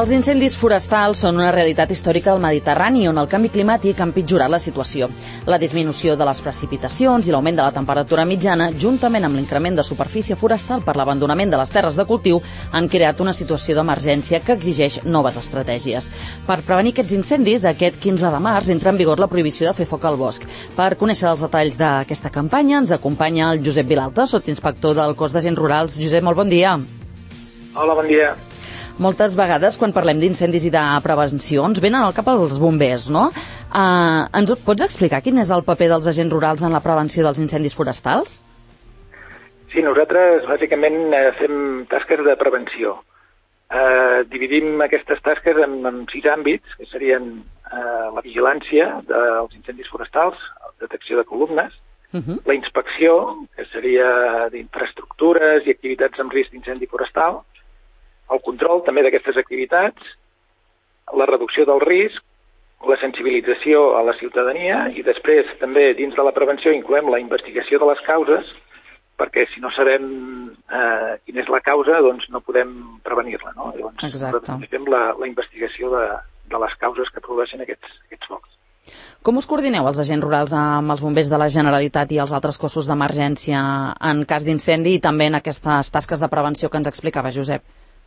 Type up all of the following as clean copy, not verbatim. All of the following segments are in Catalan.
Els incendis forestals són una realitat històrica del Mediterrani on el canvi climàtic ha empitjorat la situació. La disminució de les precipitacions i l'augment de la temperatura mitjana, juntament amb l'increment de superfície forestal per l'abandonament de les terres de cultiu, han creat una situació d'emergència que exigeix noves estratègies. Per prevenir aquests incendis, aquest 15 de març entra en vigor la prohibició de fer foc al bosc. Per conèixer els detalls d'aquesta campanya ens acompanya el Josep Vilalta, sotsinspector del Cos d'Agents Rurals. Josep, molt bon dia. Hola, bon dia. Moltes vegades, quan parlem d'incendis i de prevencions, venen al cap els bombers, no? Ens pots explicar quin és el paper dels agents rurals en la prevenció dels incendis forestals? Sí, nosaltres bàsicament fem tasques de prevenció. Dividim aquestes tasques en 6 àmbits, que serien la vigilància dels incendis forestals, la detecció de columnes, la inspecció, que seria d'infraestructures i activitats amb risc d'incendi forestal, el control també d'aquestes activitats, la reducció del risc, la sensibilització a la ciutadania i després també dins de la prevenció incloem la investigació de les causes perquè si no sabem quina és la causa doncs no podem prevenir-la, no? Llavors nosaltres fem la investigació de les causes que produeixen aquests focs. Com us coordineu els agents rurals amb els bombers de la Generalitat i els altres cossos d'emergència en cas d'incendi i també en aquestes tasques de prevenció que ens explicava Josep?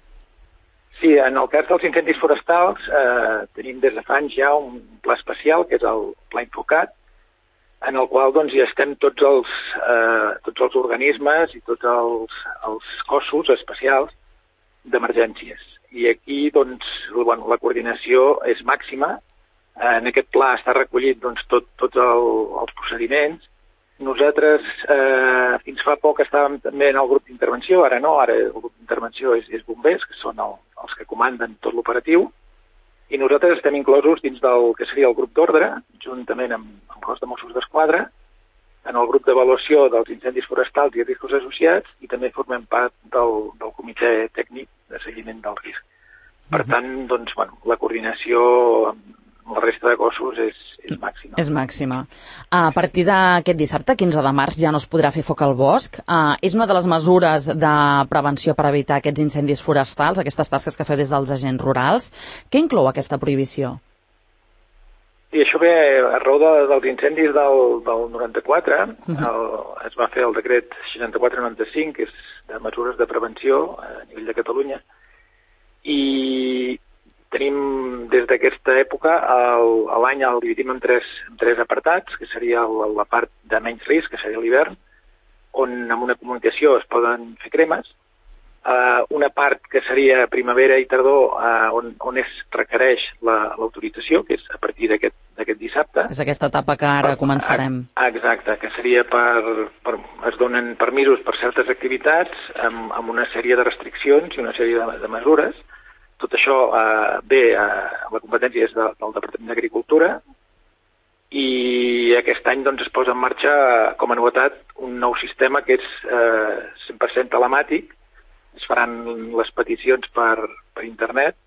Sí, en el cas dels incendis forestals tenim des de fa anys ja un pla especial, que és el Pla Infocat, en el qual doncs, ja estem tots els organismes i tots els cossos especials d'emergències. I aquí doncs, la coordinació és màxima. En aquest pla està recollit doncs, tots els procediments. Nosaltres fins fa poc estàvem també en el grup d'intervenció, ara no, ara el grup d'intervenció és bombers, que són els que comanden tot l'operatiu, i nosaltres estem inclosos dins del que seria el grup d'ordre, juntament amb el cos de Mossos d'Esquadra, en el grup d'avaluació dels incendis forestals i riscos associats, i també formem part del comitè tècnic de seguiment del risc. Per tant, doncs, la coordinació amb la resta de cossos és màxima. És màxima. A partir d'aquest dissabte, 15 de març, ja no es podrà fer foc al bosc. És una de les mesures de prevenció per evitar aquests incendis forestals, aquestes tasques que feu des dels agents rurals. Què inclou aquesta prohibició? I això ve a raó dels incendis del 94. Es va fer el decret 6495, que és de mesures de prevenció a nivell de Catalunya, i tenim des d'aquesta època, l'any el dividim en tres apartats, que seria la part de menys risc, que seria l'hivern, on amb una comunicació es poden fer cremes, una part que seria primavera i tardor, on es requereix l'autorització, que és a partir d'aquest dissabte. És aquesta etapa que ara començarem. Exacte, que seria es donen permisos per certes activitats amb una sèrie de restriccions i una sèrie de mesures. Tot això la competència és del Departament d'Agricultura i aquest any doncs, es posa en marxa com a novetat un nou sistema que és 100% telemàtic. Es faran les peticions per internet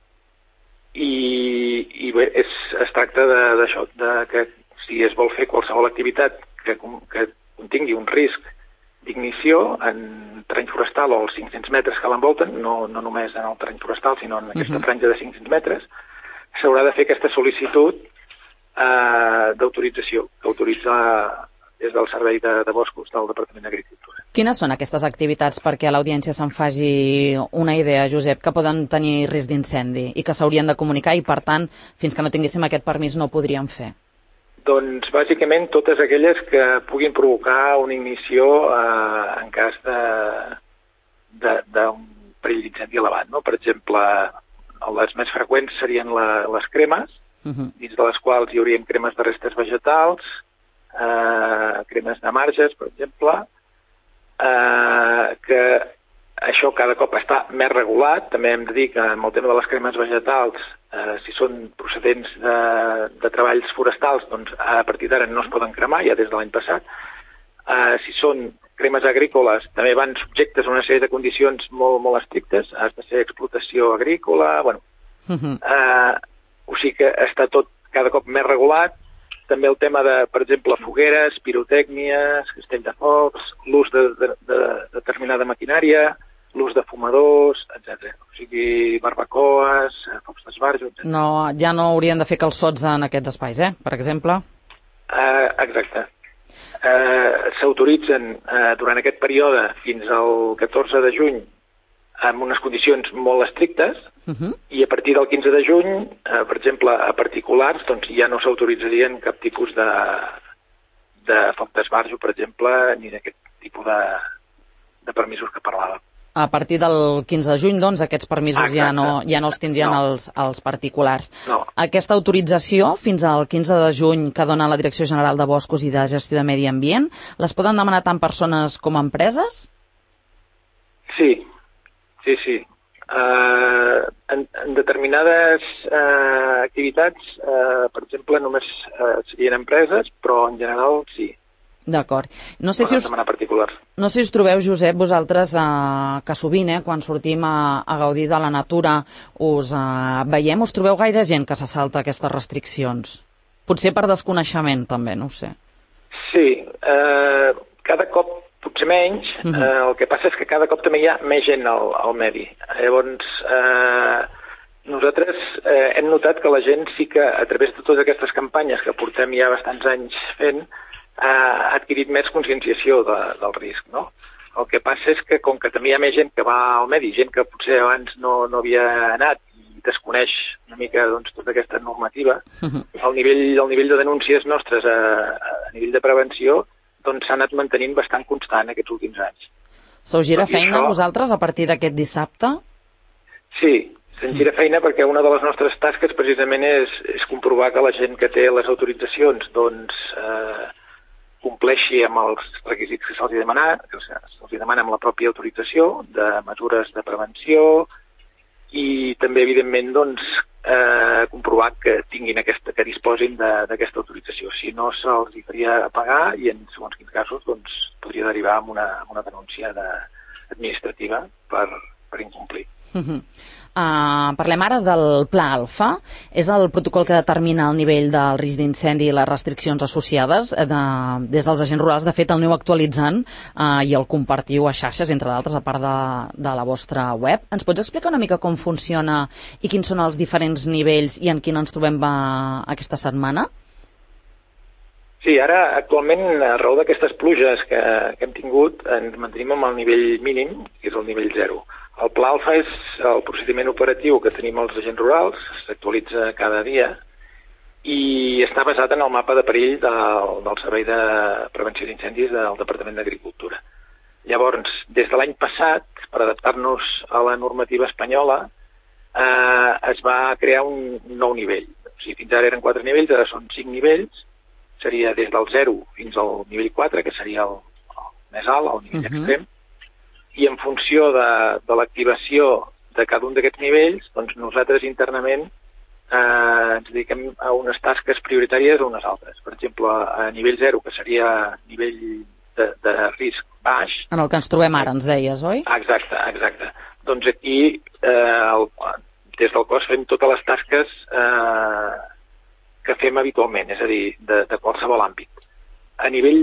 i bé, es tracta d'això, que si es vol fer qualsevol activitat que contingui un risc d'ignició en terreny forestal o els 500 metres que l'envolten, no només en el terreny forestal, sinó en aquesta franja de 500 metres, s'haurà de fer aquesta sol·licitud d'autorització, que autoritza des del Servei de Boscos del Departament d'Agricultura. Quines són aquestes activitats perquè l'audiència se'n faci una idea, Josep, que poden tenir risc d'incendi i que s'haurien de comunicar i, per tant, fins que no tinguéssim aquest permís no ho podríem fer? Doncs, bàsicament, totes aquelles que puguin provocar una ignició en cas d'un perill d'incendi elevat, no? Per exemple, les més freqüents serien les cremes, dins de les quals hi hauríem cremes de restes vegetals, cremes de marges, per exemple, que això cada cop està més regulat. També hem de dir que amb el tema de les cremes vegetals, si són procedents de treballs forestals, doncs a partir d'ara no es poden cremar, ja des de l'any passat. Si són cremes agrícoles, també van subjectes a una sèrie de condicions molt, molt estrictes. Has de ser explotació agrícola, o sigui que està tot cada cop més regulat. També el tema de, per exemple, fogueres, pirotècnies, castell de focs, l'ús de determinada maquinària, l'ús de fumadors, etc. O sigui, barbacoes, focs d'esbarjo, etc. No, ja no haurien de fer calçots en aquests espais, per exemple? Exacte. S'autoritzen durant aquest període fins al 14 de juny amb unes condicions molt estrictes, i a partir del 15 de juny, per exemple, a particulars, doncs ja no s'autoritzarien cap tipus de foc d'esbarjo, per exemple, ni d'aquest tipus de permisos que parlàvem. A partir del 15 de juny, doncs, aquests permisos ja no els tindrien els particulars. No. Aquesta autorització, fins al 15 de juny, que dona la Direcció General de Boscos i de Gestió de Medi Ambient, les poden demanar tant persones com empreses? Sí. En determinades activitats, per exemple, només serien empreses, però en general sí. D'acord. No sé si us trobeu, Josep, vosaltres, que sovint, quan sortim a gaudir de la natura, us veiem, us trobeu gaire gent que se salta aquestes restriccions? Potser per desconeixement, també, no ho sé. Sí, cada cop potser menys, el que passa és que cada cop també hi ha més gent al medi. Llavors, nosaltres hem notat que la gent sí que, a través de totes aquestes campanyes que portem ja bastants anys fent, ha adquirit més conscienciació del risc, no? El que passa és que, com que també hi ha més gent que va al medi, gent que potser abans no havia anat i desconeix una mica tota aquesta normativa, el nivell de denúncies nostres a nivell de prevenció s'ha anat mantenint bastant constant aquests últims anys. S'us gira feina vosaltres a partir d'aquest dissabte? Sí, se'n gira feina perquè una de les nostres tasques precisament és comprovar que la gent que té les autoritzacions compleixi amb els requisits que se'ls demana amb la pròpia autorització de mesures de prevenció i també, evidentment, comprovar que tinguin que disposin d'aquesta autorització. Si no, se'ls faria pagar i en segons quins casos podria derivar en una denúncia administrativa per incomplir. Parlem ara del Pla Alfa. És el protocol que determina el nivell del risc d'incendi i les restriccions associades. Des dels agents rurals, de fet, el aneu actualitzant i el compartiu a xarxes, entre d'altres, a part de la vostra web. Ens pots explicar una mica com funciona i quins són els diferents nivells i en quin ens trobem aquesta setmana? Sí, ara, actualment, a raó d'aquestes pluges que hem tingut, ens mantenim amb el nivell mínim, que és el nivell 0. El Pla Alfa és el procediment operatiu que tenim als agents rurals, s'actualitza cada dia i està basat en el mapa de perill del Servei de Prevenció d'Incendis del Departament d'Agricultura. Llavors, des de l'any passat, per adaptar-nos a la normativa espanyola, es va crear un nou nivell. O sigui, fins ara eren 4 nivells, ara són 5 nivells. Seria des del 0 fins al nivell 4, que seria el més alt, el nivell extrem. I en funció de l'activació de cada un d'aquests nivells, nosaltres internament ens dediquem a unes tasques prioritàries o unes altres. Per exemple, a nivell 0, que seria nivell de risc baix. En el que ens trobem ara, ens deies, oi? Exacte. Doncs aquí, des del cos, fem totes les tasques que fem habitualment, és a dir, de qualsevol àmbit. A nivell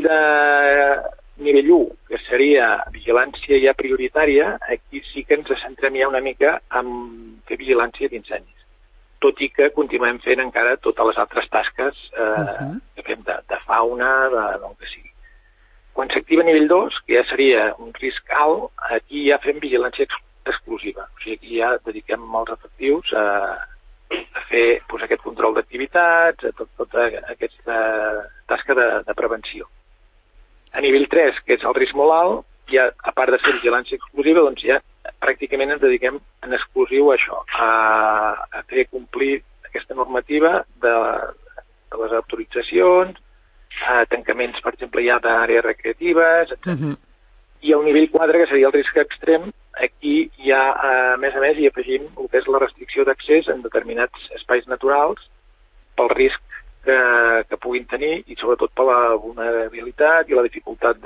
1, que seria vigilància ja prioritària, aquí sí que ens centrem ja una mica en fer vigilància d'incendis. Tot i que continuem fent encara totes les altres tasques que fem de fauna, del que sigui. Quan s'activa nivell 2, que ja seria un risc alt, aquí ja fem vigilància exclusiva. O sigui, aquí ja dediquem els efectius a fer aquest control d'activitats, a tota aquesta tasca de prevenció. A nivell 3, que és el risc molt alt, ja, a part de ser vigilància exclusiva, ja pràcticament ens dediquem en exclusiu a això, a fer complir aquesta normativa de les autoritzacions, tancaments, per exemple, ja d'àrees recreatives, etc. I al nivell 4, que seria el risc extrem, aquí ja, a més, hi afegim el que és la restricció d'accés en determinats espais naturals pel risc que puguin tenir i sobretot per la vulnerabilitat i la dificultat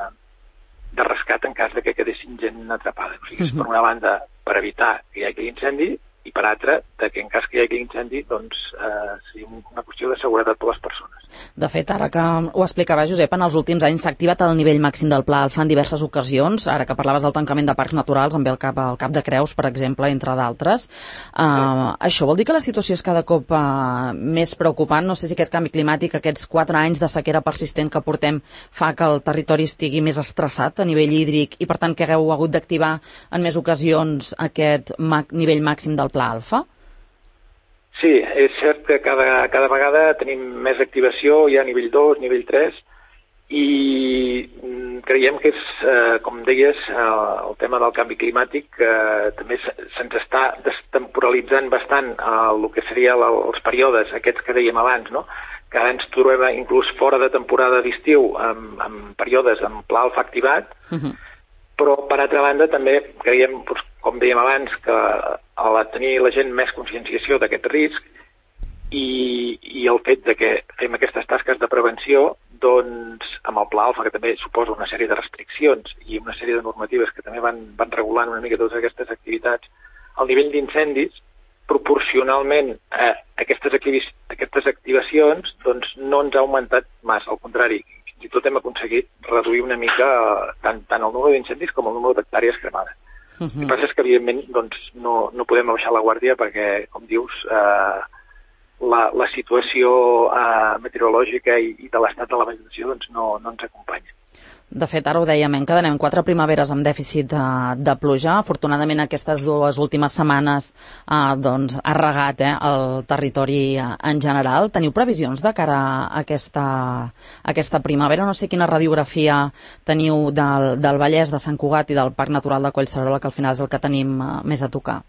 de rescat en cas que quedessin gent atrapada. O sigui, per una banda, per evitar que hi hagi incendi i per altra, que en cas que hi hagi incendi, seria una qüestió de seguretat per les persones. De fet, ara que ho explicava Josep, en els últims anys s'ha activat el nivell màxim del Pla Alfa en diverses ocasions. Ara que parlaves del tancament de parcs naturals, em ve el Cap de Creus, per exemple, entre d'altres. Això vol dir que la situació és cada cop més preocupant? No sé si aquest canvi climàtic, aquests 4 anys de sequera persistent que portem, fa que el territori estigui més estressat a nivell hídric i, per tant, que hagueu hagut d'activar en més ocasions aquest nivell màxim del Pla Alfa? Sí, és cert que cada vegada tenim més activació, ja a nivell 2, nivell 3, i creiem que és, com deies, el tema del canvi climàtic, també se'ns està destemporalitzant bastant el que serien els períodes, aquests que dèiem abans, no? Que ara ens trobem inclús fora de temporada d'estiu, amb períodes amb Pla Alfa activat, però, per altra banda, també creiem, com dèiem abans, que al tenir la gent més conscienciació d'aquest risc i el fet de que fem aquestes tasques de prevenció, doncs, amb el Pla Alfa, que també suposa una sèrie de restriccions i una sèrie de normatives que també van regulant una mica totes aquestes activitats, el nivell d'incendis, proporcionalment a aquestes activacions, doncs no ens ha augmentat massa, al contrari, fins i tot hem aconseguit reduir una mica tant el número d'incendis com el número d'hectàrees cremades. El que passa és que, evidentment, doncs, no podem baixar la guàrdia perquè, com dius, la situació meteorològica i de l'estat de la vegetació doncs, no ens acompanya. De fet, ara ho dèiem, encadenem 4 primaveres amb dèficit de pluja. Afortunadament, aquestes 2 últimes setmanes doncs, ha regat el territori en general. Teniu previsions de cara a aquesta primavera? No sé quina radiografia teniu del Vallès, de Sant Cugat i del Parc Natural de Collserola, que al final és el que tenim més a tocar.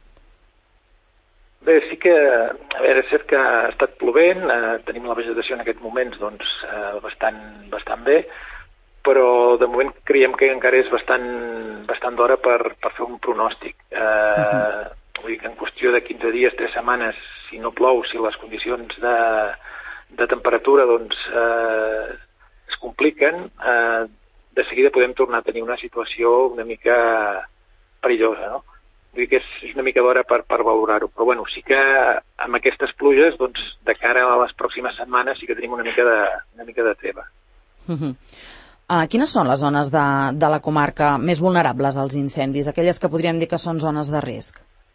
Bé, sí que, a veure, és cert que ha estat plovent, tenim la vegetació en aquests moments doncs, bastant bé, però de moment creiem que encara és bastant d'hora per fer un pronòstic. Vull dir que en qüestió de 15 dies, 3 setmanes, si no plou, si les condicions de temperatura doncs, es compliquen, de seguida podem tornar a tenir una situació una mica perillosa, no? Vull dir que és una mica d'hora per valorar-ho, però bueno, sí que amb aquestes pluges, doncs, de cara a les pròximes setmanes sí que tenim una mica de treva. Quines són les zones de la comarca més vulnerables als incendis, aquelles que podríem dir que són zones de risc?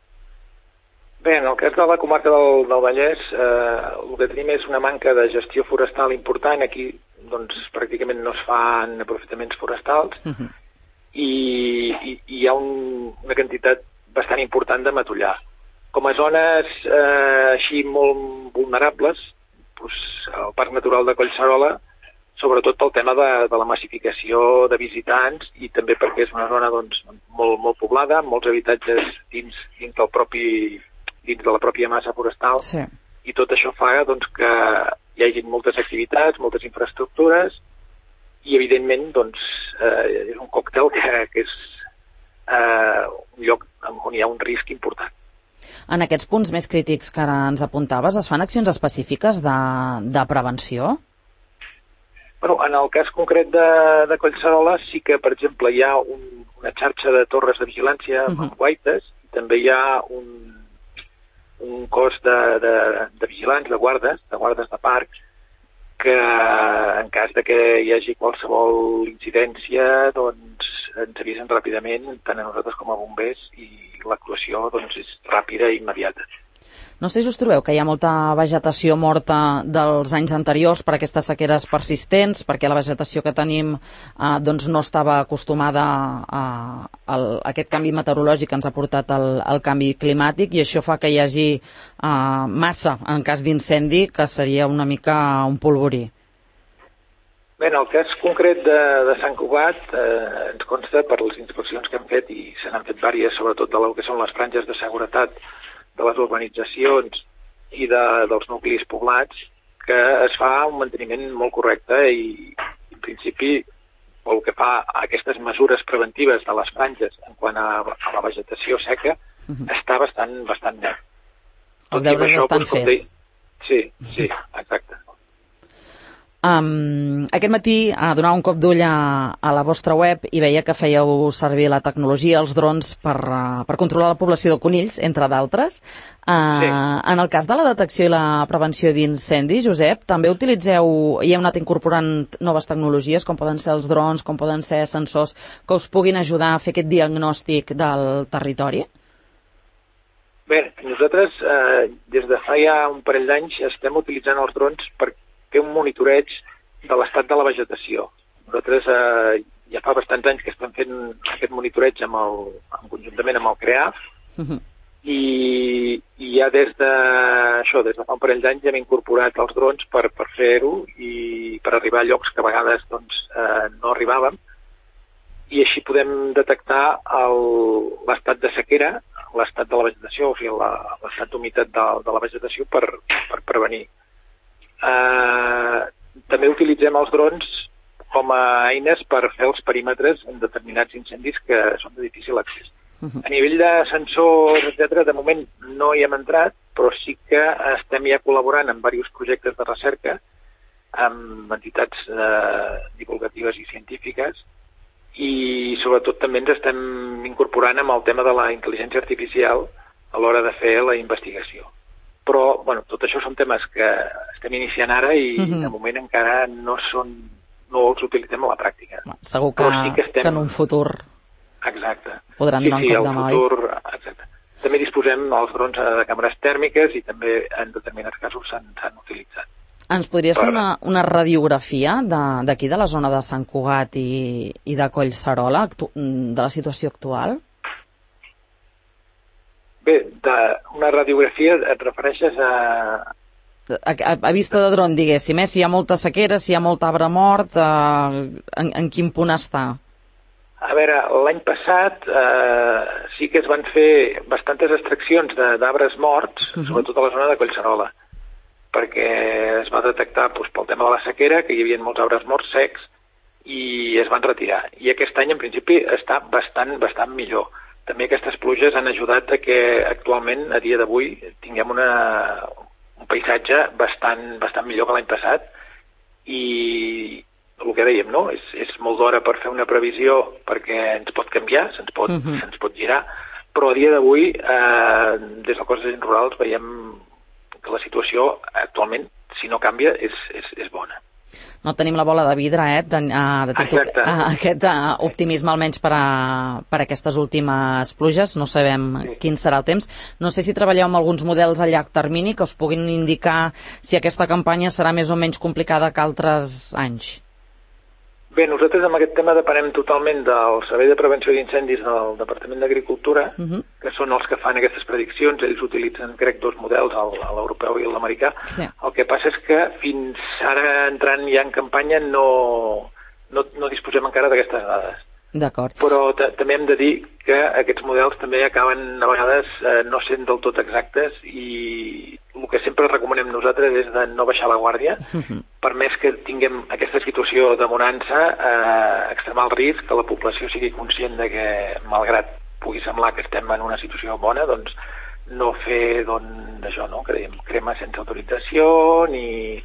Bé, en el cas de la comarca del Vallès, el que tenim és una manca de gestió forestal important. Aquí doncs, pràcticament no es fan aprofitaments forestals i hi ha una quantitat bastant important de matollar. Com a zones així molt vulnerables, doncs, el Parc Natural de Collserola, sobretot pel tema de la massificació de visitants i també perquè és una zona doncs, molt poblada, amb molts habitatges dins de la pròpia massa forestal, sí. I tot això fa doncs, que hi hagi moltes activitats, moltes infraestructures i evidentment doncs, és un còctel que és un lloc on hi ha un risc important. En aquests punts més crítics que ara ens apuntaves, es fan accions específiques de prevenció? Bueno, en el cas concret de Collserola sí que, per exemple, hi ha una xarxa de torres de vigilància amb guaites, i també hi ha un cos de vigilants, de guardes de parc, que en cas de que hi hagi qualsevol incidència, doncs ens avisen ràpidament, tant a nosaltres com a bombers, i l'actuació doncs, és ràpida i immediata. No sé si us trobeu que hi ha molta vegetació morta dels anys anteriors per aquestes sequeres persistents, perquè la vegetació que tenim doncs no estava acostumada a aquest canvi meteorològic que ens ha portat el canvi climàtic, i això fa que hi hagi massa en cas d'incendi, que seria una mica un polvorí. Bé, en el cas concret de Sant Cugat ens consta per les inspeccions que hem fet, i se n'han fet diverses, sobretot de que són les franges de seguretat de les urbanitzacions i dels nuclis poblats, que es fa un manteniment molt correcte i, en principi, pel que fa a aquestes mesures preventives de les franges en quant a la vegetació seca, està bastant net. Els deures estan fets. Sí, exacte. Aquest matí donava un cop d'ull a la vostra web i veia que fèieu servir la tecnologia, els drons, per controlar la població de conills, entre d'altres. Sí. En el cas de la detecció i la prevenció d'incendis, Josep, també utilitzeu i heu anat incorporant noves tecnologies, com poden ser els drons, com poden ser sensors, que us puguin ajudar a fer aquest diagnòstic del territori? Bé, nosaltres des de fa ja un parell d'anys estem utilitzant els drons per fer un monitoreig de l'estat de la vegetació. Nosaltres ja fa bastants anys que estem fent aquest monitoreig conjuntament amb el CREAF i ja des de fa un parell d'anys hem incorporat els drons per fer-ho i per arribar a llocs que a vegades no arribàvem i així podem detectar l'estat de sequera, l'estat de la vegetació, o sigui, l'estat d'humitat de la vegetació per prevenir. També utilitzem els drons com a eines per fer els perímetres en determinats incendis que són de difícil accés. A nivell de sensors, etc., de moment no hi hem entrat, però sí que estem ja col·laborant en diversos projectes de recerca amb entitats divulgatives i científiques i sobretot també ens estem incorporant amb el tema de la intel·ligència artificial a l'hora de fer la investigació. Però, bueno, tot això són temes que estem iniciant ara i de moment encara no els utilitzem a la pràctica. Segur que en un futur podran donar un cop de mà. Exacte. També disposem els drons de càmeres tèrmiques i també en determinats casos s'han utilitzat. Ens podries fer una radiografia d'aquí, de la zona de Sant Cugat i de Collserola, de la situació actual? Bé, una radiografia et refereixes a vista de dron, diguéssim, si hi ha molta sequera, si hi ha molt arbre mort, en quin punt està? A veure, l'any passat sí que es van fer bastantes extraccions d'arbres morts, sobretot a la zona de Collserola, perquè es va detectar pel tema de la sequera que hi havia molts arbres morts secs i es van retirar. I aquest any, en principi, està bastant millor. També aquestes pluges han ajudat a que actualment, a dia d'avui, tinguem un paisatge bastant millor que l'any passat i el que dèiem, no? És molt d'hora per fer una previsió perquè ens pot canviar, se'ns pot girar, però a dia d'avui, des del cos d'agents rurals, veiem que la situació actualment, si no canvia, és bona. No tenim la bola de vidre, detecto aquest optimisme almenys per aquestes últimes pluges, no sabem quin serà el temps. No sé si treballeu amb alguns models a llarg termini que us puguin indicar si aquesta campanya serà més o menys complicada que altres anys. Bé, nosaltres amb aquest tema depenem totalment del Servei de Prevenció d'Incendis del Departament d'Agricultura, que són els que fan aquestes prediccions. Ells utilitzen, crec, dos models, l'europeu i l'americà. Sí. El que passa és que fins ara, entrant ja en campanya, no disposem encara d'aquestes dades. D'acord. Però també hem de dir que aquests models també acaben a vegades no sent del tot exactes i el que sempre recomanem nosaltres és de no baixar la guàrdia, per més que tinguem aquesta situació de bonança, extremar el risc, que la població sigui conscient de que, malgrat pugui semblar que estem en una situació bona, doncs no fer això, no? Crema sense autorització ni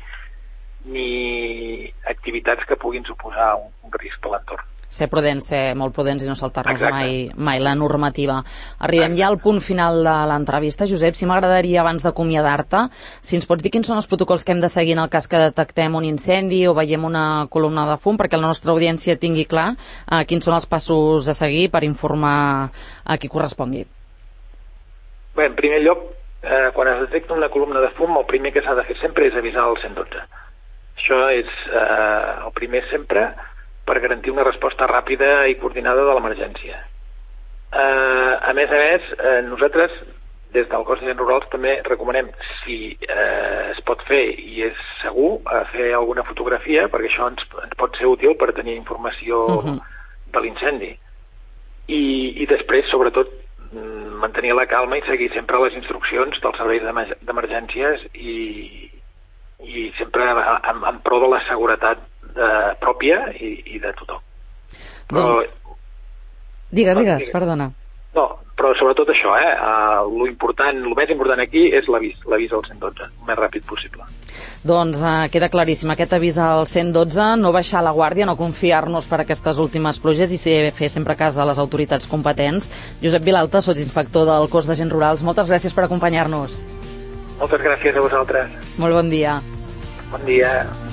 activitats que puguin suposar un risc per l'entorn. Ser prudents, ser molt prudents i no saltar-nos mai la normativa. Arribem ja al punt final de l'entrevista. Josep, si m'agradaria, abans d'acomiadar-te, si ens pots dir quins són els protocols que hem de seguir en el cas que detectem un incendi o veiem una columna de fum, perquè la nostra audiència tingui clar quins són els passos a seguir per informar a qui correspongui. Bé, en primer lloc, quan es detecta una columna de fum, el primer que s'ha de fer sempre és avisar el 112. Això és el primer sempre, per garantir una resposta ràpida i coordinada de l'emergència. A més, nosaltres, des del cos d'agents rurals, també recomanem, si es pot fer i és segur, fer alguna fotografia, perquè això ens pot ser útil per tenir informació de l'incendi. I després, sobretot, mantenir la calma i seguir sempre les instruccions dels serveis d'emergències i sempre en pro de la seguretat pròpia i de tothom. Però... Digues, perdona. No, però sobretot això, el més important aquí és l'avís al 112, el més ràpid possible. Doncs queda claríssim aquest avís al 112, no baixar la guàrdia, no confiar-nos per aquestes últimes pluges i fer sempre cas a les autoritats competents. Josep Vilalta, sotsinspector del Cos d'Agents Rurals, moltes gràcies per acompanyar-nos. Moltes gràcies a vosaltres. Molt bon dia. Bon dia.